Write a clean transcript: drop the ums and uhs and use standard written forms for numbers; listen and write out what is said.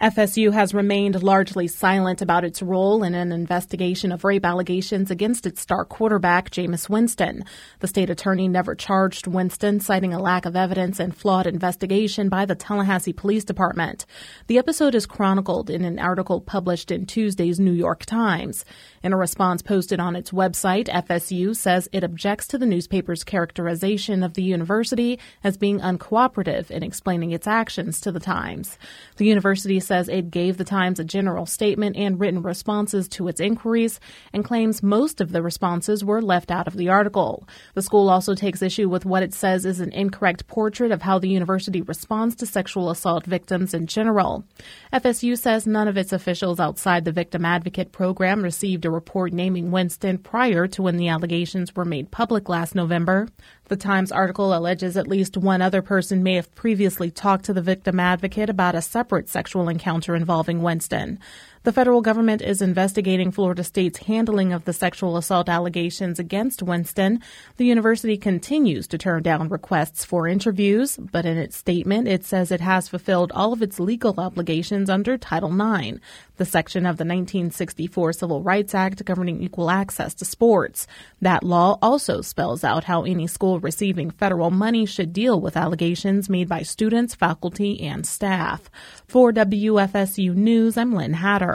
FSU has remained largely silent about its role in an investigation of rape allegations against its star quarterback, Jameis Winston. The state attorney never charged Winston, citing a lack of evidence and flawed investigation by the Tallahassee Police Department. The episode is chronicled in an article published in Tuesday's New York Times. In a response posted on its website, FSU says it objects to the newspaper's characterization of the university as being uncooperative in explaining its actions to the Times. The university says it gave the Times a general statement and written responses to its inquiries and claims most of the responses were left out of the article. The school also takes issue with what it says is an incorrect portrait of how the university responds to sexual assault victims in general. FSU says none of its officials outside the Victim Advocate program received a report naming Winston prior to when the allegations were made public last November. The Times article alleges at least one other person may have previously talked to the Victim Advocate about a separate sexual encounter involving Winston. The federal government is investigating Florida State's handling of the sexual assault allegations against Winston. The university continues to turn down requests for interviews, but in its statement, it says it has fulfilled all of its legal obligations under Title IX, the section of the 1964 Civil Rights Act governing equal access to sports. That law also spells out how any school receiving federal money should deal with allegations made by students, faculty, and staff. For WFSU News, I'm Lynn Hatter.